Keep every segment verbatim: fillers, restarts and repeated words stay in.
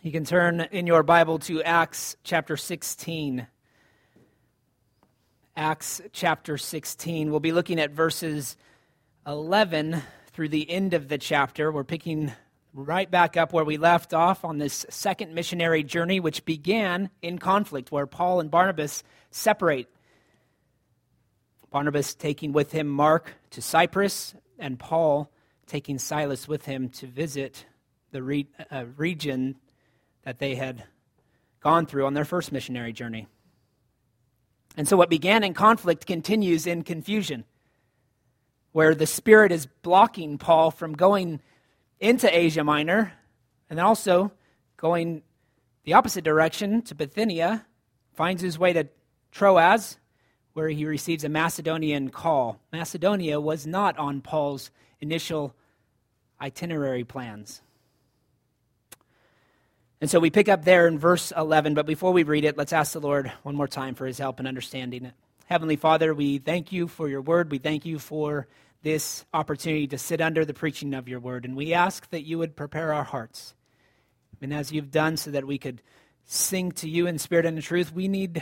You can turn in your Bible to Acts chapter sixteen. Acts chapter sixteen. We'll be looking at verses eleven through the end of the chapter. We're picking right back up where we left off on this second missionary journey, which began in conflict, where Paul and Barnabas separate. Barnabas taking with him Mark to Cyprus, and Paul taking Silas with him to visit the re- uh, region that they had gone through on their first missionary journey. And so what began in conflict continues in confusion, where the Spirit is blocking Paul from going into Asia Minor, and also going the opposite direction to Bithynia, finds his way to Troas, where he receives a Macedonian call. Macedonia was not on Paul's initial itinerary plans. And so we pick up there in verse eleven, but before we read it, let's ask the Lord one more time for his help in understanding it. Heavenly Father, we thank you for your word. We thank you for this opportunity to sit under the preaching of your word, and we ask that you would prepare our hearts. And as you've done so that we could sing to you in spirit and in truth, we need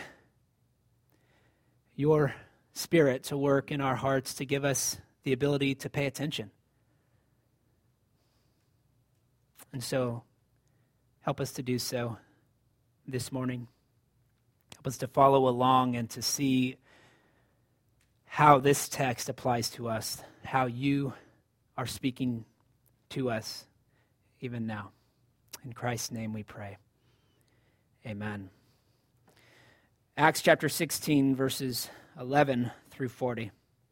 your Spirit to work in our hearts to give us the ability to pay attention. And so, help us to do so this morning. Help us to follow along and to see how this text applies to us, how you are speaking to us even now. In Christ's name we pray. Amen. Acts chapter sixteen, verses eleven through forty.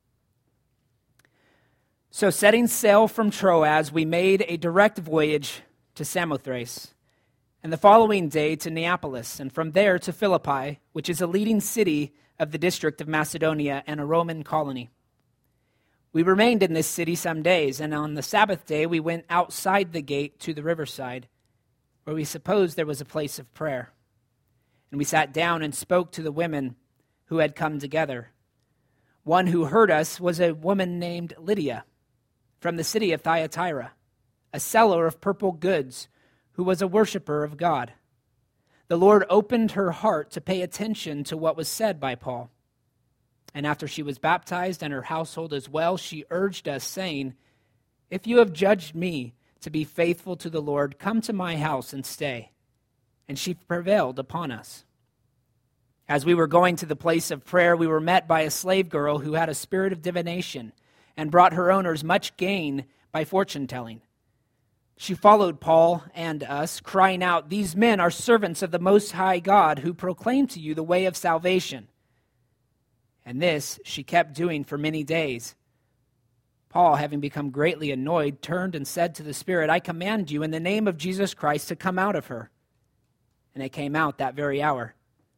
So setting sail from Troas, we made a direct voyage to Samothrace, and the following day to Neapolis, and from there to Philippi, which is a leading city of the district of Macedonia and a Roman colony. We remained in this city some days, and on the Sabbath day we went outside the gate to the riverside, where we supposed there was a place of prayer. And we sat down and spoke to the women who had come together. One who heard us was a woman named Lydia, from the city of Thyatira, a seller of purple goods, who was a worshiper of God. The Lord opened her heart to pay attention to what was said by Paul. And after she was baptized, and her household as well, she urged us, saying, "If you have judged me to be faithful to the Lord, come to my house and stay." And she prevailed upon us. As we were going to the place of prayer, we were met by a slave girl who had a spirit of divination and brought her owners much gain by fortune-telling. She followed Paul and us, crying out, "These men are servants of the Most High God, who proclaim to you the way of salvation." And this she kept doing for many days. Paul, having become greatly annoyed, turned and said to the Spirit, "I command you in the name of Jesus Christ to come out of her." And it came out that very hour.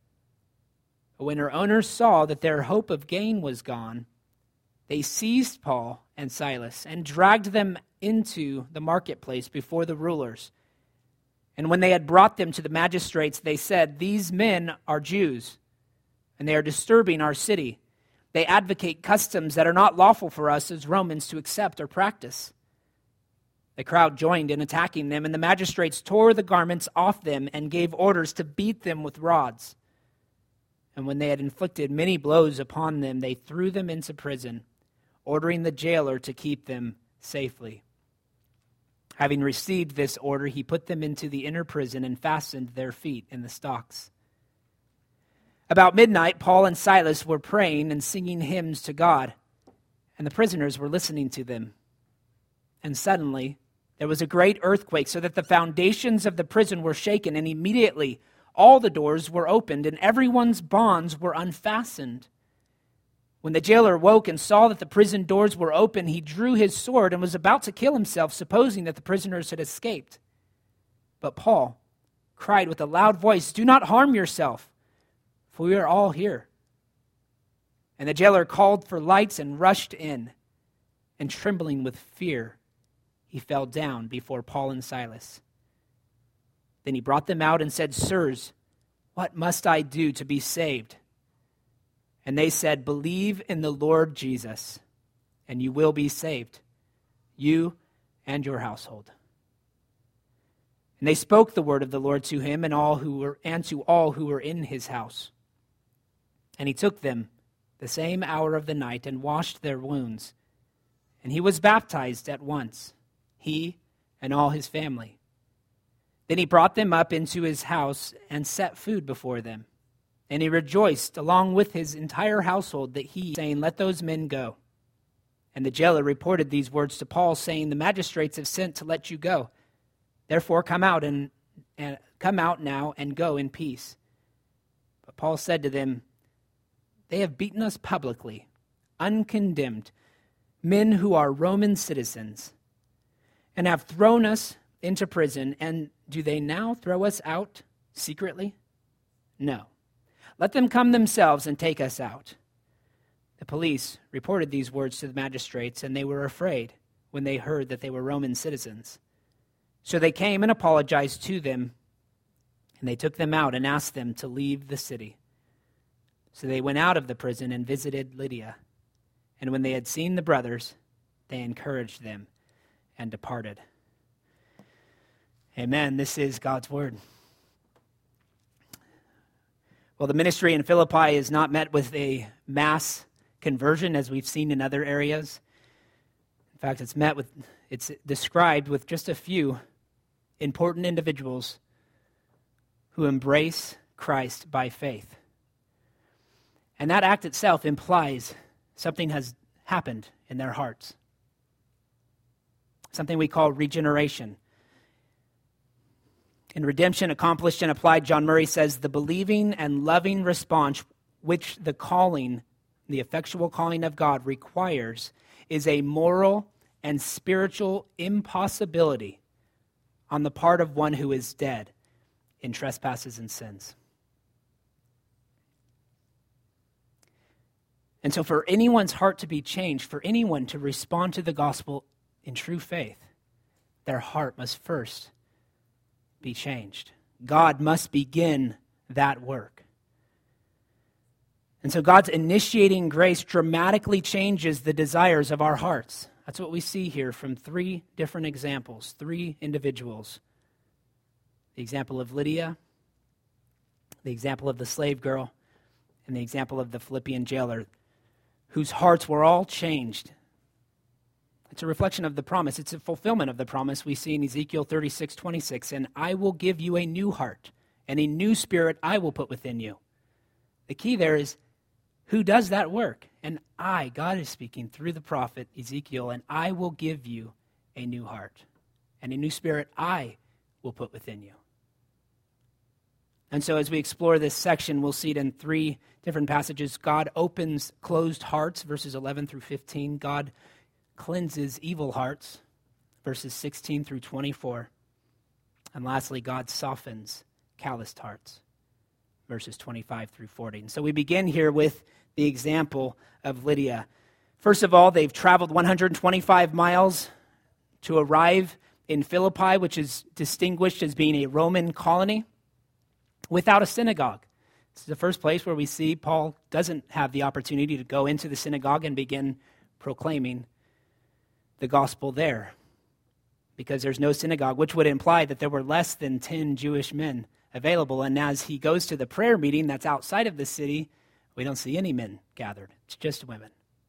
But when her owners saw that their hope of gain was gone, they seized Paul and Silas and dragged them into the marketplace before the rulers. And when they had brought them to the magistrates, they said, "These men are Jews, and they are disturbing our city. They advocate customs that are not lawful for us as Romans to accept or practice." The crowd joined in attacking them, and the magistrates tore the garments off them and gave orders to beat them with rods. And when they had inflicted many blows upon them, they threw them into prison, ordering the jailer to keep them safely. Having received this order, he put them into the inner prison and fastened their feet in the stocks. About midnight, Paul and Silas were praying and singing hymns to God, and the prisoners were listening to them. And suddenly, there was a great earthquake, so that the foundations of the prison were shaken, and immediately all the doors were opened, and everyone's bonds were unfastened. When the jailer woke and saw that the prison doors were open, he drew his sword and was about to kill himself, supposing that the prisoners had escaped. But Paul cried with a loud voice, "Do not harm yourself, for we are all here." And the jailer called for lights and rushed in, and trembling with fear, he fell down before Paul and Silas. Then he brought them out and said, "Sirs, what must I do to be saved?" And they said, "Believe in the Lord Jesus, and you will be saved, you and your household." And they spoke the word of the Lord to him and all who were and to all who were in his house. And he took them the same hour of the night and washed their wounds. And he was baptized at once, he and all his family. Then he brought them up into his house and set food before them. And he rejoiced along with his entire household that he, saying, "Let those men go." And the jailer reported these words to Paul, saying, "The magistrates have sent to let you go. Therefore come out and, and come out now and go in peace." But Paul said to them, "They have beaten us publicly, uncondemned, men who are Roman citizens, and have thrown us into prison, and do they now throw us out secretly? No. Let them come themselves and take us out." The police reported these words to the magistrates, and they were afraid when they heard that they were Roman citizens. So they came and apologized to them, and they took them out and asked them to leave the city. So they went out of the prison and visited Lydia. And when they had seen the brothers, they encouraged them and departed. Amen. This is God's word. Well, the ministry in Philippi is not met with a mass conversion as we've seen in other areas. In fact, it's met with, it's described with just a few important individuals who embrace Christ by faith. And that act itself implies something has happened in their hearts. Something we call regeneration. In Redemption Accomplished and Applied, John Murray says, "The believing and loving response which the calling, the effectual calling of God requires is a moral and spiritual impossibility on the part of one who is dead in trespasses and sins." And so for anyone's heart to be changed, for anyone to respond to the gospel in true faith, their heart must first be changed. God must begin that work. And so God's initiating grace dramatically changes the desires of our hearts. That's what we see here from three different examples, three individuals. The example of Lydia, the example of the slave girl, and the example of the Philippian jailer, whose hearts were all changed. It's a reflection of the promise. It's a fulfillment of the promise we see in Ezekiel thirty-six twenty-six. "And I will give you a new heart, and a new spirit I will put within you." The key there is, who does that work? And I, God is speaking through the prophet Ezekiel, "And I will give you a new heart, and a new spirit I will put within you." And so as we explore this section, we'll see it in three different passages. God opens closed hearts, verses eleven through fifteen. God cleanses evil hearts, verses sixteen through twenty-four. And lastly, God softens calloused hearts, verses twenty-five through forty. And so we begin here with the example of Lydia. First of all, they've traveled one hundred twenty-five miles to arrive in Philippi, which is distinguished as being a Roman colony, without a synagogue. This is the first place where we see Paul doesn't have the opportunity to go into the synagogue and begin proclaiming the gospel there, because there's no synagogue, which would imply that there were less than ten Jewish men available. And as he goes to the prayer meeting that's outside of the city, we don't see any men gathered. It's just women.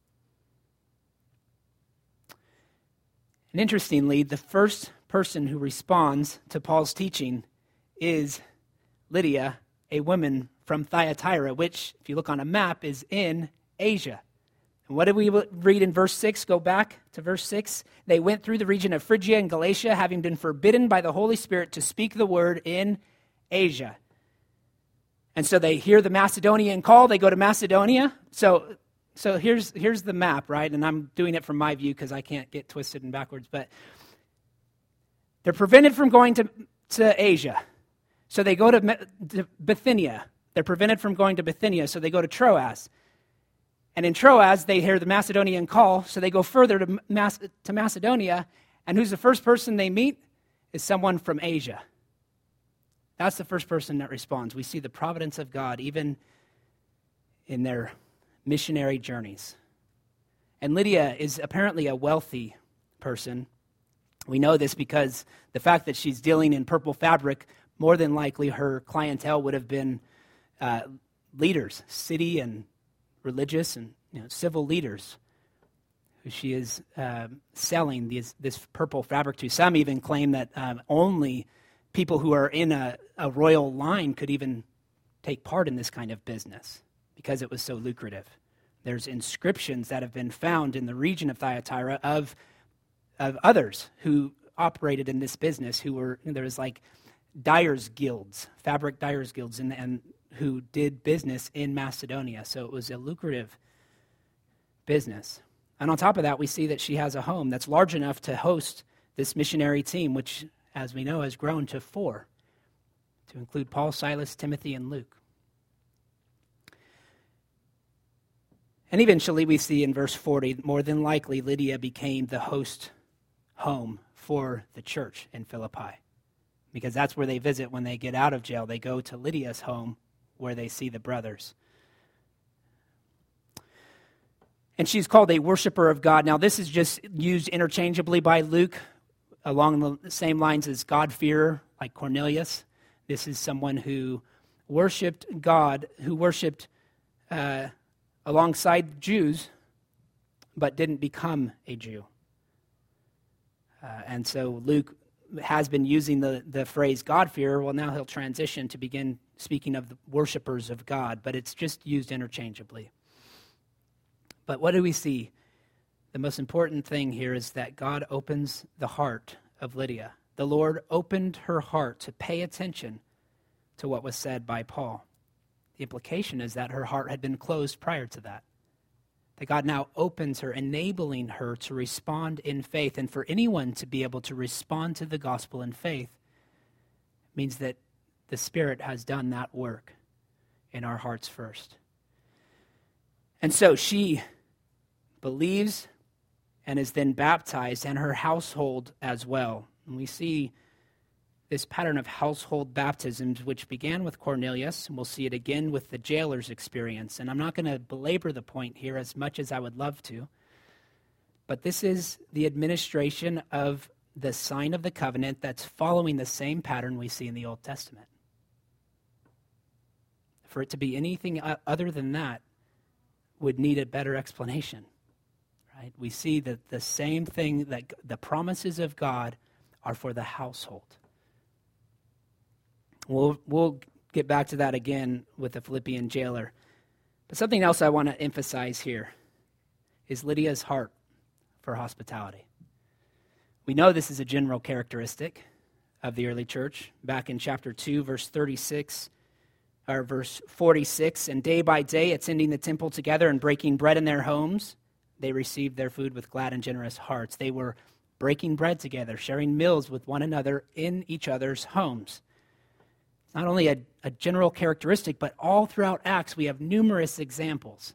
And interestingly, the first person who responds to Paul's teaching is Lydia, a woman from Thyatira, which, if you look on a map, is in Asia. And what did we read in verse six? Go back to verse six. They went through the region of Phrygia and Galatia, having been forbidden by the Holy Spirit to speak the word in Asia. And so they hear the Macedonian call. They go to Macedonia. So so here's, here's the map, right? And I'm doing it from my view because I can't get twisted and backwards. But they're prevented from going to, to Asia. So they go to, to Bithynia. They're prevented from going to Bithynia, so they go to Troas. And in Troas, they hear the Macedonian call, so they go further to, Mas- to Macedonia. And who's the first person they meet? Is someone from Asia. That's the first person that responds. We see the providence of God even in their missionary journeys. And Lydia is apparently a wealthy person. We know this because the fact that she's dealing in purple fabric, more than likely her clientele would have been uh, leaders, city and religious and you know, civil leaders who she is uh, selling these, this purple fabric to. Some even claim that um, only people who are in a, a royal line could even take part in this kind of business because it was so lucrative. There's inscriptions that have been found in the region of Thyatira of of others who operated in this business, who were, there was like dyers guilds, fabric dyers guilds, and, and who did business in Macedonia. So it was a lucrative business. And on top of that, we see that she has a home that's large enough to host this missionary team, which, as we know, has grown to four, to include Paul, Silas, Timothy, and Luke. And eventually we see in verse forty, more than likely Lydia became the host home for the church in Philippi, because that's where they visit when they get out of jail. They go to Lydia's home where they see the brothers. And she's called a worshiper of God. Now, this is just used interchangeably by Luke along the same lines as God-fearer, like Cornelius. This is someone who worshipped God, who worshipped uh, alongside Jews, but didn't become a Jew. Uh, and so Luke has been using the, the phrase God-fearer. Well, now he'll transition to begin speaking of the worshipers of God, but it's just used interchangeably. But what do we see? The most important thing here is that God opens the heart of Lydia. The Lord opened her heart to pay attention to what was said by Paul. The implication is that her heart had been closed prior to that. That God now opens her, enabling her to respond in faith. And for anyone to be able to respond to the gospel in faith means that the Spirit has done that work in our hearts first. And so she believes and is then baptized, and her household as well. And we see this pattern of household baptisms, which began with Cornelius, and we'll see it again with the jailer's experience. And I'm not going to belabor the point here as much as I would love to, but this is the administration of the sign of the covenant that's following the same pattern we see in the Old Testament. For it to be anything other than that would need a better explanation, right? We see that the same thing, that the promises of God are for the household. We'll, we'll get back to that again with the Philippian jailer. But something else I want to emphasize here is Lydia's heart for hospitality. We know this is a general characteristic of the early church. Back in chapter two, verse thirty-six, or verse forty-six, and day by day, attending the temple together and breaking bread in their homes, they received their food with glad and generous hearts. They were breaking bread together, sharing meals with one another in each other's homes. Not only a, a general characteristic, but all throughout Acts, we have numerous examples.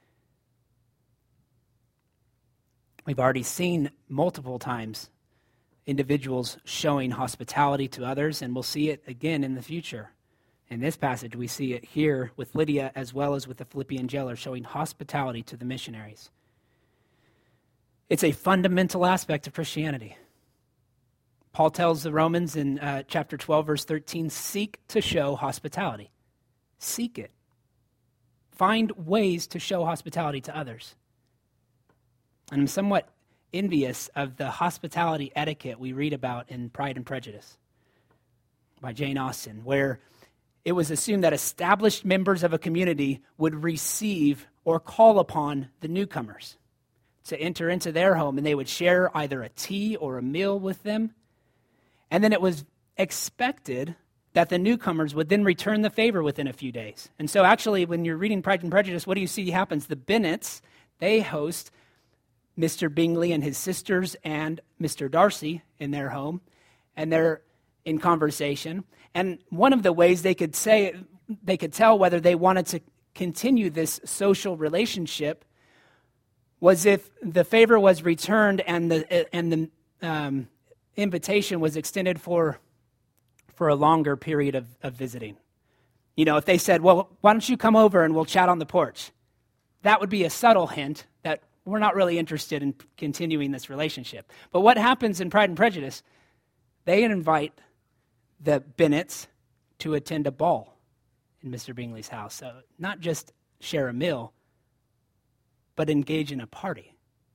We've already seen multiple times individuals showing hospitality to others, and we'll see it again in the future. In this passage, we see it here with Lydia as well as with the Philippian jailer, showing hospitality to the missionaries. It's a fundamental aspect of Christianity. Paul tells the Romans in uh, chapter twelve, verse thirteen, seek to show hospitality. Seek it. Find ways to show hospitality to others. And I'm somewhat envious of the hospitality etiquette we read about in Pride and Prejudice by Jane Austen, where it was assumed that established members of a community would receive or call upon the newcomers to enter into their home, and they would share either a tea or a meal with them. And then it was expected that the newcomers would then return the favor within a few days. And so actually, when you're reading Pride and Prejudice, what do you see happens? The Bennets, they host Mister Bingley and his sisters and Mister Darcy in their home, and they're in conversation. And one of the ways they could say, they could tell whether they wanted to continue this social relationship was if the favor was returned and the and the um, invitation was extended for for a longer period of, of visiting. You know, if they said, well, why don't you come over and we'll chat on the porch? That would be a subtle hint that we're not really interested in continuing this relationship. But what happens in Pride and Prejudice? They invite the Bennets to attend a ball in Mister Bingley's house. So not just share a meal, but engage in a party.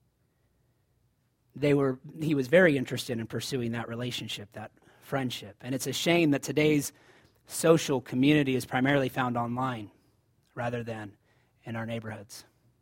They were, he was very interested in pursuing that relationship, that friendship. And it's a shame that today's social community is primarily found online rather than in our neighborhoods.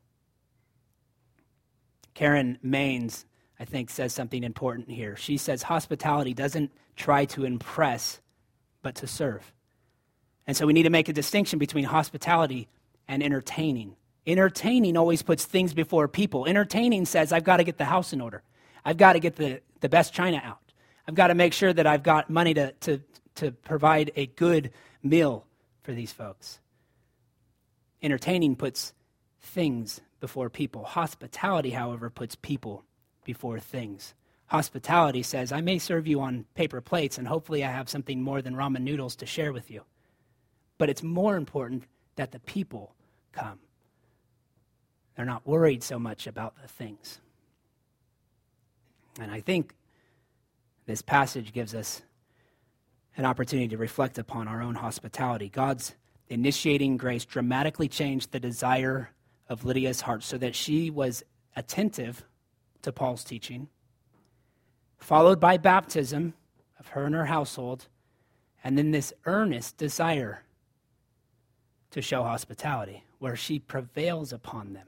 Karen Maines, I think, says something important here. She says hospitality doesn't try to impress, but to serve. And so we need to make a distinction between hospitality and entertaining. Entertaining always puts things before people. Entertaining says, I've got to get the house in order. I've got to get the, the best china out. I've got to make sure that I've got money to, to, to provide a good meal for these folks. Entertaining puts things before people. Hospitality, however, puts people before things. Hospitality says, I may serve you on paper plates, and hopefully I have something more than ramen noodles to share with you. But it's more important that the people come. They're not worried so much about the things. And I think this passage gives us an opportunity to reflect upon our own hospitality. God's initiating grace dramatically changed the desire of Lydia's heart so that she was attentive to Paul's teaching, followed by baptism of her and her household, and then this earnest desire to show hospitality, where she prevails upon them.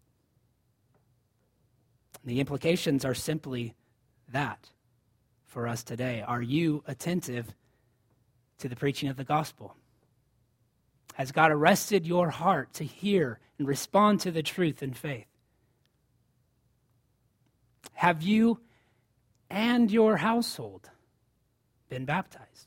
The implications are simply that for us today. Are you attentive to the preaching of the gospel? Has God arrested your heart to hear and respond to the truth in faith? Have you and your household been baptized?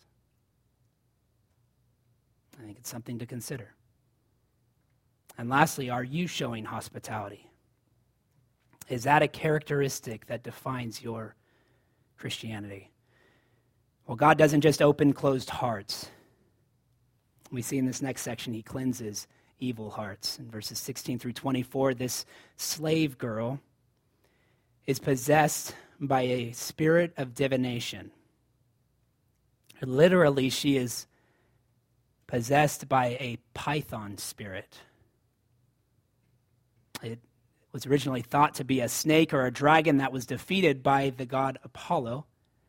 I think it's something to consider. And lastly, are you showing hospitality? Is that a characteristic that defines your Christianity? Well, God doesn't just open closed hearts. We see in this next section, he cleanses evil hearts. In verses sixteen through twenty-four, this slave girl is possessed by a spirit of divination. Literally, she is possessed by a python spirit. It was originally thought to be a snake or a dragon that was defeated by the god Apollo.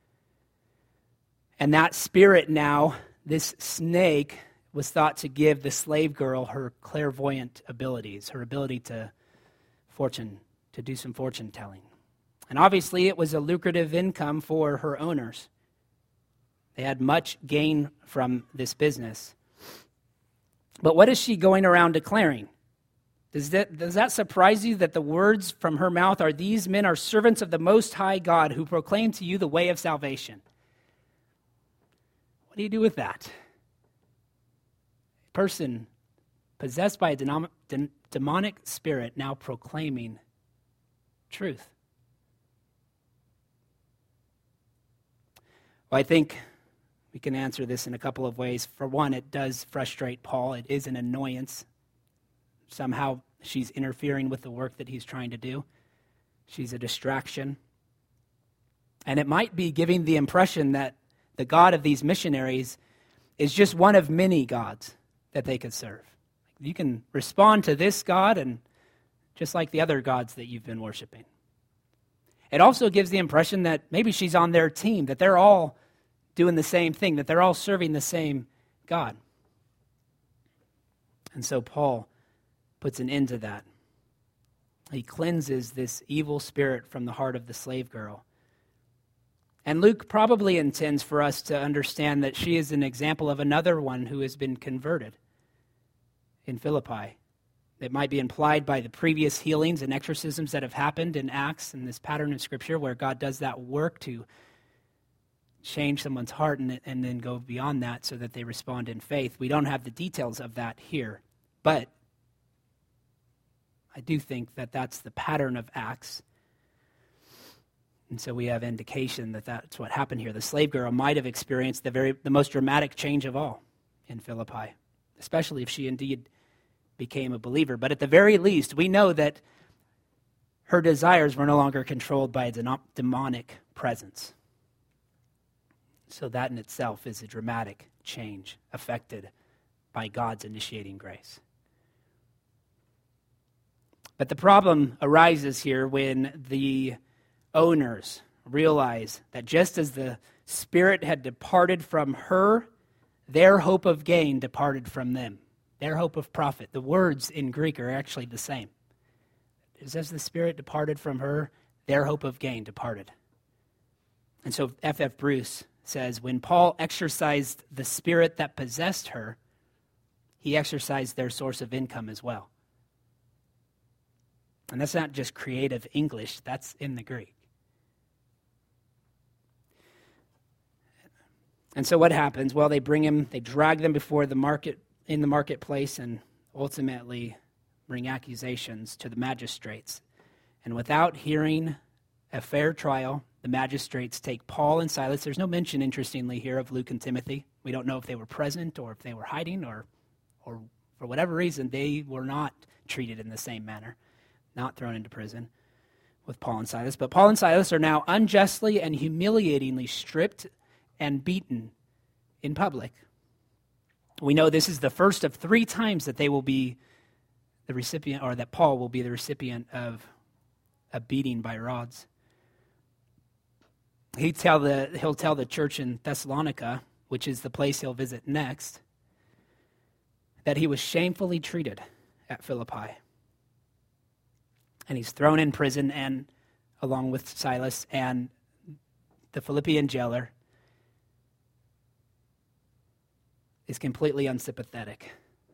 And that spirit now, this snake, was thought to give the slave girl her clairvoyant abilities, her ability to fortune, to do some fortune telling. And obviously it was a lucrative income for her owners. They had much gain from this business. But what is she going around declaring? Does that, does that surprise you that the words from her mouth are, "These men are servants of the Most High God who proclaim to you the way of salvation"? What do you do with that? A person possessed by a denom- de- demonic spirit now proclaiming truth. Well, I think we can answer this in a couple of ways. For one, it does frustrate Paul. It is an annoyance. Somehow she's interfering with the work that he's trying to do. She's a distraction. And it might be giving the impression that the God of these missionaries is just one of many gods that they could serve. You can respond to this God and just like the other gods that you've been worshiping. It also gives the impression that maybe she's on their team, that they're all doing the same thing, that they're all serving the same God. And so Paul puts an end to that. He cleanses this evil spirit from the heart of the slave girl. And Luke probably intends for us to understand that she is an example of another one who has been converted in Philippi. It might be implied by the previous healings and exorcisms that have happened in Acts and this pattern in Scripture where God does that work to change someone's heart and, and then go beyond that so that they respond in faith. We don't have the details of that here, but I do think that that's the pattern of Acts. And so we have indication that that's what happened here. The slave girl might have experienced the very the most dramatic change of all in Philippi, especially if she indeed became a believer. But at the very least, we know that her desires were no longer controlled by a demonic presence. So that in itself is a dramatic change affected by God's initiating grace. But the problem arises here when the owners realize that just as the Spirit had departed from her, their hope of gain departed from them. Their hope of profit. The words in Greek are actually the same. Just as the Spirit departed from her, their hope of gain departed. And so F F Bruce says, when Paul exercised the spirit that possessed her, he exercised their source of income as well. And that's not just creative English, that's in the Greek. And so what happens? Well, they bring him, they drag them before the market, in the marketplace, and ultimately bring accusations to the magistrates. And without hearing a fair trial, the magistrates take Paul and Silas. There's no mention, interestingly, here of Luke and Timothy. We don't know if they were present or if they were hiding, or, or for whatever reason, they were not treated in the same manner, not thrown into prison with Paul and Silas. But Paul and Silas are now unjustly and humiliatingly stripped and beaten in public. We know this is the first of three times that they will be the recipient, or that Paul will be the recipient of a beating by rods. He tell the, he'll tell the church in Thessalonica, which is the place he'll visit next, that he was shamefully treated at Philippi. And he's thrown in prison, and along with Silas and the Philippian jailer, is completely unsympathetic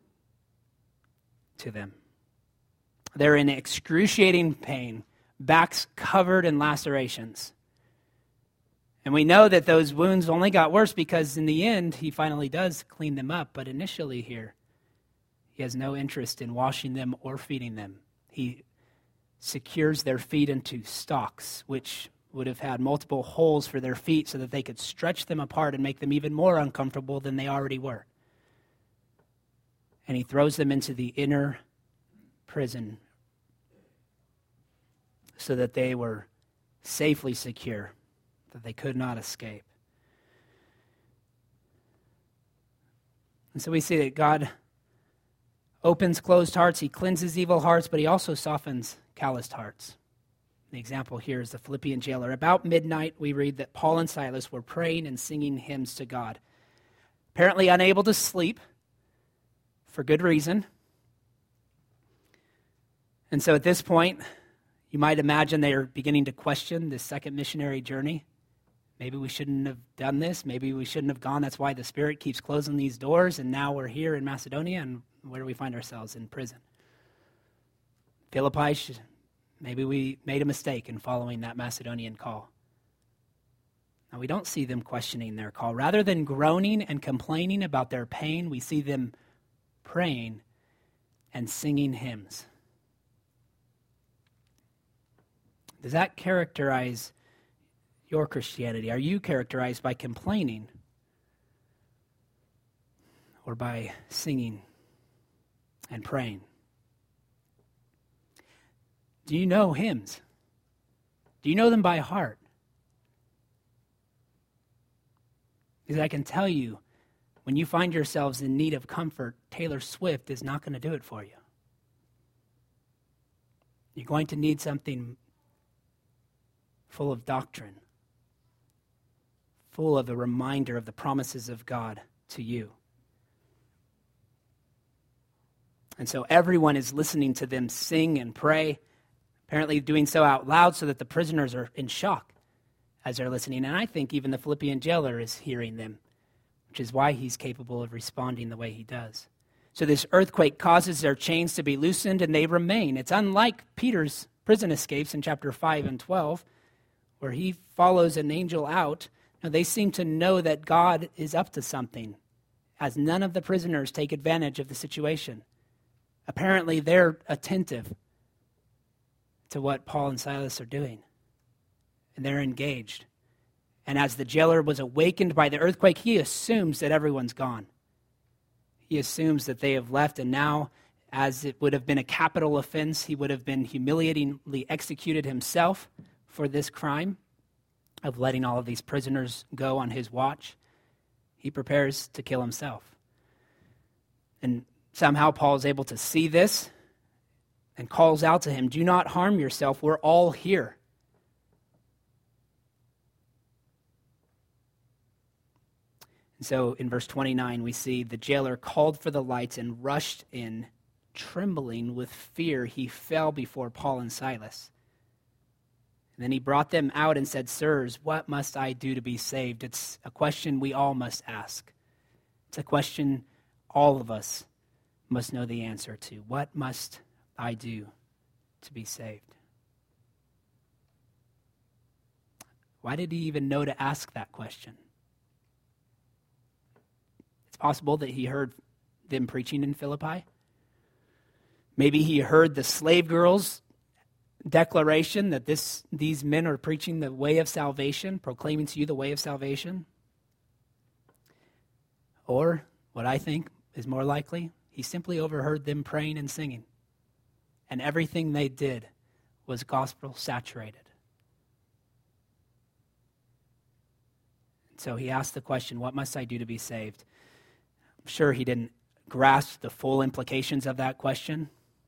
to them. They're in excruciating pain, backs covered in lacerations. And we know that those wounds only got worse because in the end, he finally does clean them up. But initially here, he has no interest in washing them or feeding them. He secures their feet into stocks, which would have had multiple holes for their feet so that they could stretch them apart and make them even more uncomfortable than they already were. And he throws them into the inner prison so that they were safely secure, that they could not escape. And so we see that God opens closed hearts, he cleanses evil hearts, but he also softens calloused hearts. The example here is the Philippian jailer. About midnight, we read that Paul and Silas were praying and singing hymns to God. Apparently unable to sleep, for good reason. And so at this point, you might imagine they are beginning to question this second missionary journey. Maybe we shouldn't have done this. Maybe we shouldn't have gone. That's why the Spirit keeps closing these doors, and now we're here in Macedonia, and where do we find ourselves? In prison. Philippi, should, maybe we made a mistake in following that Macedonian call. Now, we don't see them questioning their call. Rather than groaning and complaining about their pain, we see them praying and singing hymns. Does that characterize your Christianity? Are you characterized by complaining or by singing and praying? Do you know hymns? Do you know them by heart? Because I can tell you, when you find yourselves in need of comfort, Taylor Swift is not going to do it for you. You're going to need something full of doctrine, full of a reminder of the promises of God to you. And so everyone is listening to them sing and pray, apparently doing so out loud so that the prisoners are in shock as they're listening. And I think even the Philippian jailer is hearing them, which is why he's capable of responding the way he does. So this earthquake causes their chains to be loosened, and they remain. It's unlike Peter's prison escapes in chapter five and twelve, where he follows an angel out. Now, they seem to know that God is up to something, as none of the prisoners take advantage of the situation. Apparently, they're attentive to what Paul and Silas are doing, and they're engaged. And as the jailer was awakened by the earthquake, he assumes that everyone's gone. He assumes that they have left, and now, as it would have been a capital offense. He would have been humiliatingly executed himself for this crime of letting all of these prisoners go on his watch. He prepares to kill himself. And somehow Paul is able to see this and calls out to him, "Do not harm yourself. We're all here." And so in verse twenty-nine, we see the jailer called for the lights and rushed in, trembling with fear. He fell before Paul and Silas. And then he brought them out and said, "Sirs, what must I do to be saved?" It's a question we all must ask. It's a question all of us must know the answer to. What must I do to be saved? Why did he even know to ask that question? It's possible that he heard them preaching in Philippi. Maybe he heard the slave girls' declaration that this these men are preaching the way of salvation, proclaiming to you the way of salvation. Or, what I think is more likely, he simply overheard them praying and singing. And everything they did was gospel saturated. And so he asked the question, what must I do to be saved? I'm sure he didn't grasp the full implications of that question.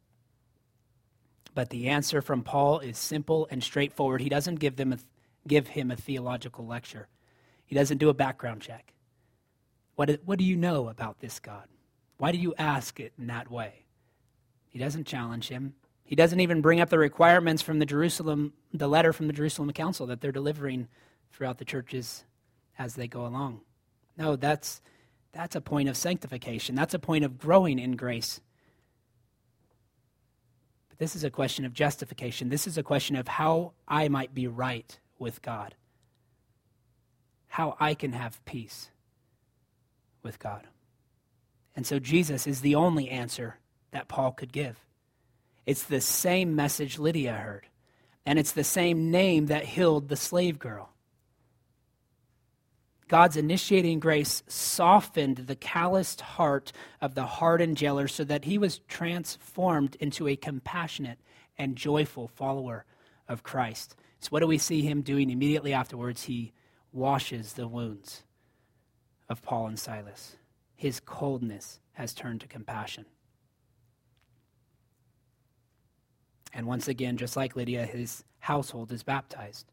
But the answer from Paul is simple and straightforward. He doesn't give them a, give him a theological lecture. He doesn't do a background check. What, what do you know about this God? Why do you ask it in that way? He doesn't challenge him. He doesn't even bring up the requirements from the Jerusalem, the letter from the Jerusalem Council that they're delivering throughout the churches as they go along. No, that's that's a point of sanctification. That's a point of growing in grace. But this is a question of justification. This is a question of how I might be right with God. How I can have peace with God. And so Jesus is the only answer that Paul could give. It's the same message Lydia heard, and it's the same name that healed the slave girl. God's initiating grace softened the calloused heart of the hardened jailer so that he was transformed into a compassionate and joyful follower of Christ. So what do we see him doing immediately afterwards? He washes the wounds of Paul and Silas. His coldness has turned to compassion. And once again, just like Lydia, his household is baptized.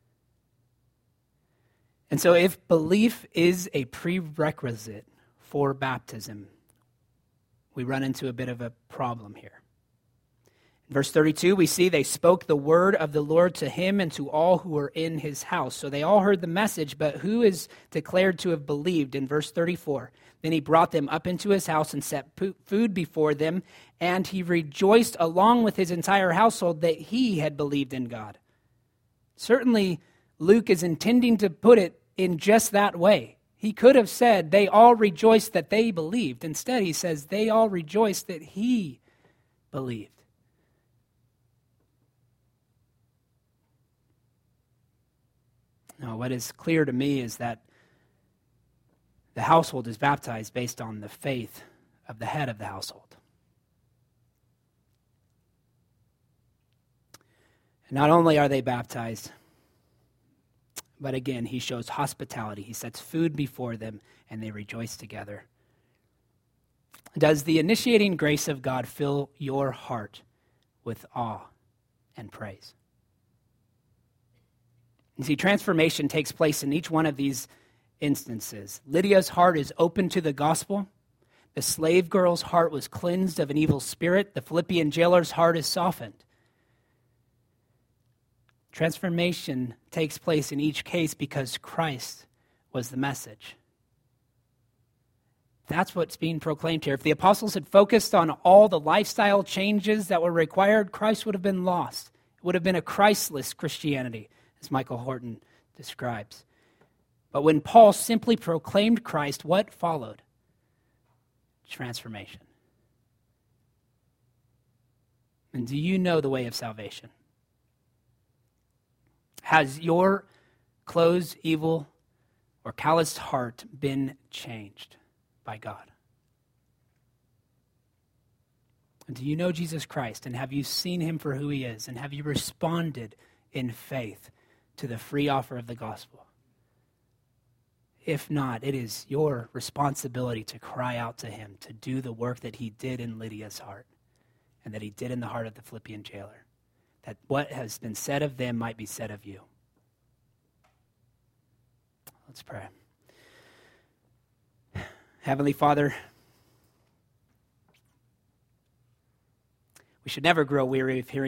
And so if belief is a prerequisite for baptism, we run into a bit of a problem here. In verse thirty-two, we see they spoke the word of the Lord to him and to all who were in his house. So they all heard the message, but who is declared to have believed? In verse thirty-four, then he brought them up into his house and set food before them, and he rejoiced along with his entire household that he had believed in God. Certainly, Luke is intending to put it in just that way. He could have said they all rejoiced that they believed. Instead, he says they all rejoiced that he believed. Now, what is clear to me is that the household is baptized based on the faith of the head of the household. And not only are they baptized, but again, he shows hospitality. He sets food before them, and they rejoice together. Does the initiating grace of God fill your heart with awe and praise? You see, transformation takes place in each one of these instances. Lydia's heart is open to the gospel. The slave girl's heart was cleansed of an evil spirit. The Philippian jailer's heart is softened. Transformation takes place in each case because Christ was the message. That's what's being proclaimed here. If the apostles had focused on all the lifestyle changes that were required, Christ would have been lost. It would have been a Christless Christianity, as Michael Horton describes. But when Paul simply proclaimed Christ, what followed? Transformation. And do you know the way of salvation? Has your closed, evil, or calloused heart been changed by God? Do you know Jesus Christ, and have you seen him for who he is, and have you responded in faith to the free offer of the gospel? If not, it is your responsibility to cry out to him, to do the work that he did in Lydia's heart, and that he did in the heart of the Philippian jailer, that what has been said of them might be said of you. Let's pray. Heavenly Father, we should never grow weary of hearing